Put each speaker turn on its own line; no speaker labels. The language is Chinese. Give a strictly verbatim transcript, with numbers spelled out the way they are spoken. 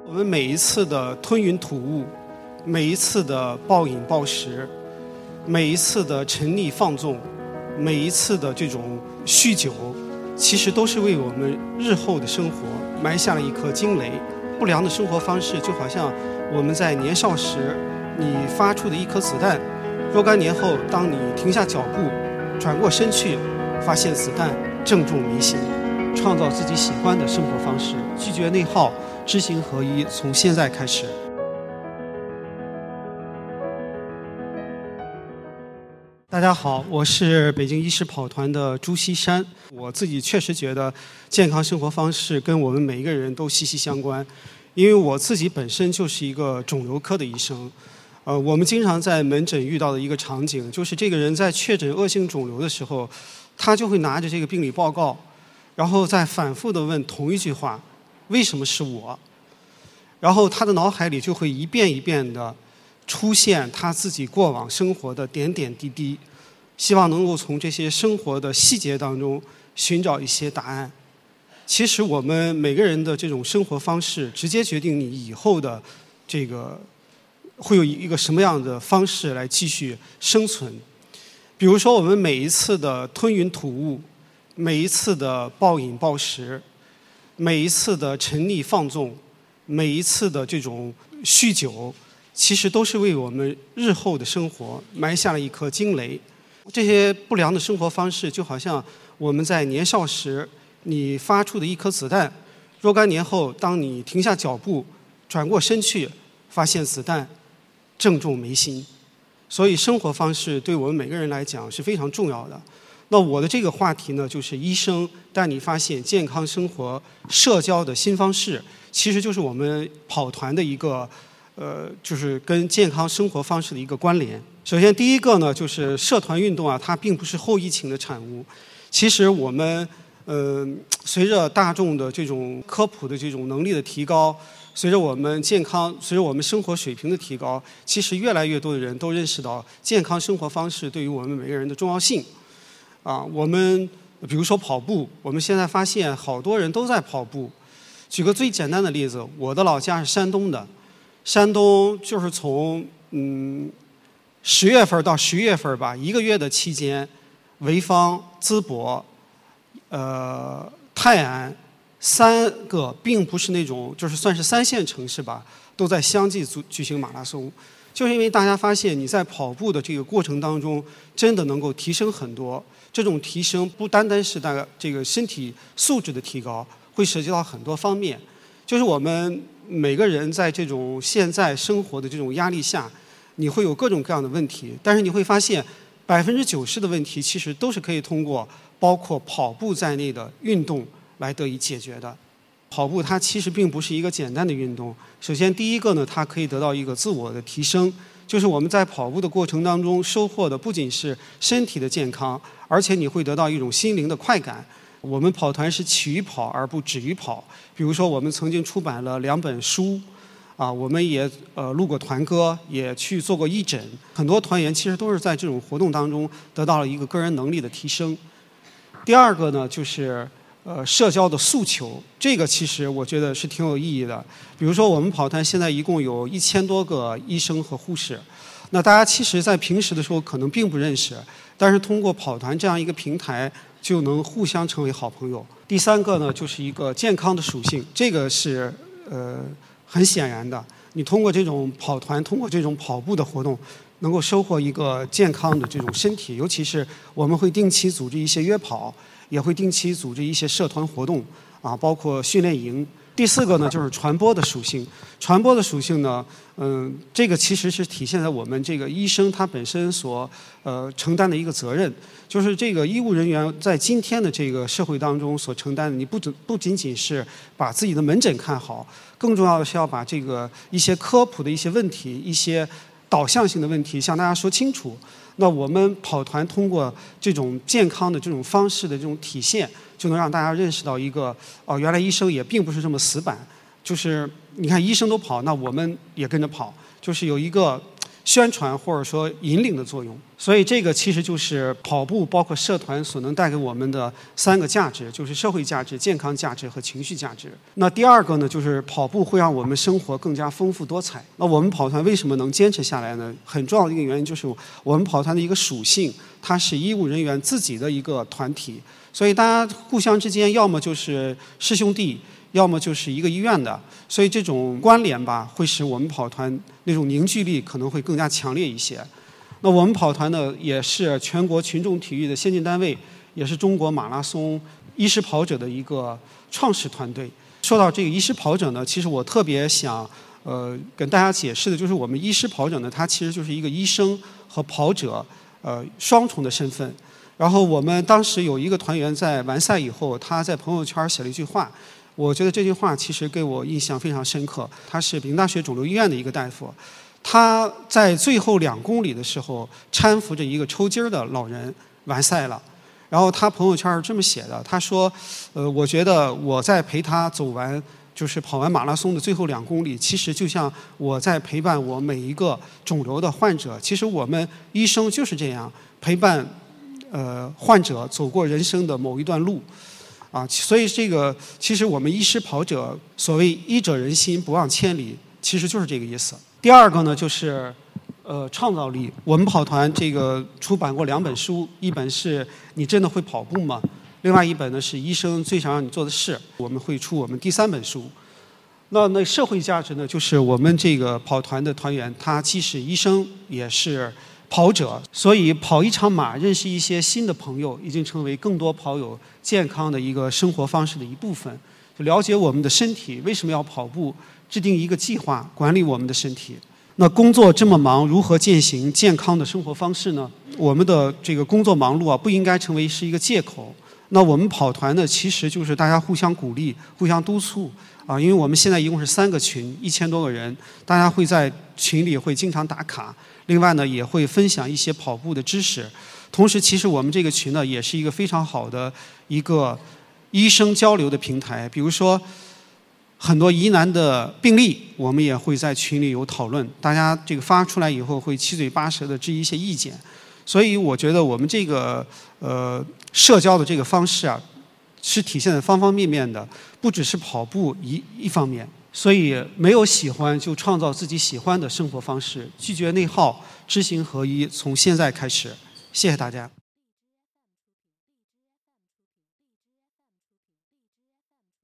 我们每一次的吞云吐雾，每一次的暴饮暴食，每一次的沉溺放纵，每一次的这种酗酒，其实都是为我们日后的生活埋下了一颗惊雷。不良的生活方式就好像我们在年少时你发出的一颗子弹，若干年后当你停下脚步转过身去，发现子弹正中眉心。创造自己喜欢的生活方式，拒绝内耗，知行合一，从现在开始。大家好，我是北京医师跑团的朱锡山。我自己确实觉得健康生活方式跟我们每一个人都息息相关，因为我自己本身就是一个肿瘤科的医生。呃，我们经常在门诊遇到的一个场景，就是这个人在确诊恶性肿瘤的时候，他就会拿着这个病理报告，然后再反复地问同一句话：为什么是我？然后他的脑海里就会一遍一遍地出现他自己过往生活的点点滴滴，希望能够从这些生活的细节当中寻找一些答案。其实我们每个人的这种生活方式，直接决定你以后的这个会有一个什么样的方式来继续生存。比如说我们每一次的吞云吐雾，每一次的暴饮暴食，每一次的沉溺放纵，每一次的这种酗酒，其实都是为我们日后的生活埋下了一颗惊雷。这些不良的生活方式就好像我们在年少时你发出的一颗子弹，若干年后当你停下脚步转过身去，发现子弹正中眉心。所以生活方式对我们每个人来讲是非常重要的。那我的这个话题呢，就是医生带你发现健康生活社交的新方式，其实就是我们跑团的一个呃，就是跟健康生活方式的一个关联。首先第一个呢，就是社团运动啊，它并不是后疫情的产物。其实我们呃，随着大众的这种科普的这种能力的提高，随着我们健康，随着我们生活水平的提高，其实越来越多的人都认识到健康生活方式对于我们每个人的重要性。啊，我们比如说跑步，我们现在发现好多人都在跑步。举个最简单的例子，我的老家是山东的，山东就是从嗯十月份到十月份吧，一个月的期间，潍坊、淄博、呃泰安三个并不是那种就是算是三线城市吧，都在相继举举行马拉松。就是因为大家发现你在跑步的这个过程当中，真的能够提升很多。这种提升不单单是大家这个身体素质的提高，会涉及到很多方面。就是我们每个人在这种现在生活的这种压力下，你会有各种各样的问题，但是你会发现百分之九十的问题其实都是可以通过包括跑步在内的运动来得以解决的。跑步它其实并不是一个简单的运动。首先第一个呢，它可以得到一个自我的提升，就是我们在跑步的过程当中收获的不仅是身体的健康，而且你会得到一种心灵的快感。我们跑团是起于跑而不止于跑。比如说我们曾经出版了两本书，啊，我们也呃录过团歌，也去做过义诊。很多团员其实都是在这种活动当中得到了一个个人能力的提升。第二个呢，就是呃，社交的诉求，这个其实我觉得是挺有意义的。比如说，我们跑团现在一共有一千多个医生和护士，那大家其实在平时的时候可能并不认识，但是通过跑团这样一个平台，就能互相成为好朋友。第三个呢，就是一个健康的属性，这个是呃很显然的。你通过这种跑团，通过这种跑步的活动，能够收获一个健康的这种身体，尤其是我们会定期组织一些约跑。也会定期组织一些社团活动，啊，包括训练营。第四个呢，就是传播的属性。传播的属性呢，嗯，这个其实是体现在我们这个医生他本身所呃承担的一个责任，就是这个医务人员在今天的这个社会当中所承担的，你不只不仅仅是把自己的门诊看好，更重要的是要把这个一些科普的一些问题、一些导向性的问题向大家说清楚。那我们跑团通过这种健康的这种方式的这种体现，就能让大家认识到一个哦，原来医生也并不是这么死板。就是你看医生都跑，那我们也跟着跑，就是有一个宣传或者说引领的作用。所以这个其实就是跑步包括社团所能带给我们的三个价值，就是社会价值、健康价值和情绪价值。那第二个呢，就是跑步会让我们生活更加丰富多彩。那我们跑团为什么能坚持下来呢？很重要的一个原因就是我们跑团的一个属性，它是医务人员自己的一个团体，所以大家互相之间要么就是师兄弟，要么就是一个医院的，所以这种关联吧，会使我们跑团那种凝聚力可能会更加强烈一些。那我们跑团呢，也是全国群众体育的先进单位，也是中国马拉松医师跑者的一个创始团队。说到这个医师跑者呢，其实我特别想呃跟大家解释的就是，我们医师跑者呢，他其实就是一个医生和跑者呃双重的身份。然后我们当时有一个团员在完赛以后，他在朋友圈写了一句话，我觉得这句话其实给我印象非常深刻。他是北京大学肿瘤医院的一个大夫，他在最后两公里的时候搀扶着一个抽筋儿的老人完赛了。然后他朋友圈是这么写的，他说：“呃，我觉得我在陪他走完，就是跑完马拉松的最后两公里，其实就像我在陪伴我每一个肿瘤的患者。其实我们医生就是这样陪伴呃患者走过人生的某一段路。”啊，所以这个其实我们医师跑者所谓医者仁心，不忘千里，其实就是这个意思。第二个呢，就是呃创造力。我们跑团这个出版过两本书，一本是你真的会跑步吗？另外一本呢是医生最想让你做的事。我们会出我们第三本书。那那社会价值呢，就是我们这个跑团的团员，他既是医生也是跑者，所以跑一场马，认识一些新的朋友，已经成为更多跑友健康的一个生活方式的一部分。就了解我们的身体为什么要跑步，制定一个计划，管理我们的身体。那工作这么忙，如何践行健康的生活方式呢？我们的这个工作忙碌啊，不应该成为是一个借口。那我们跑团呢，其实就是大家互相鼓励、互相督促啊。因为我们现在一共是三个群，一千多个人，大家会在群里会经常打卡。另外呢，也会分享一些跑步的知识。同时，其实我们这个群呢，也是一个非常好的一个医生交流的平台。比如说，很多疑难的病例，我们也会在群里有讨论。大家这个发出来以后，会七嘴八舌的质疑一些意见。所以，我觉得我们这个呃社交的这个方式啊，是体现在方方面面的，不只是跑步一一方面。所以，没有喜欢就创造自己喜欢的生活方式，拒绝内耗，知行合一，从现在开始。谢谢大家。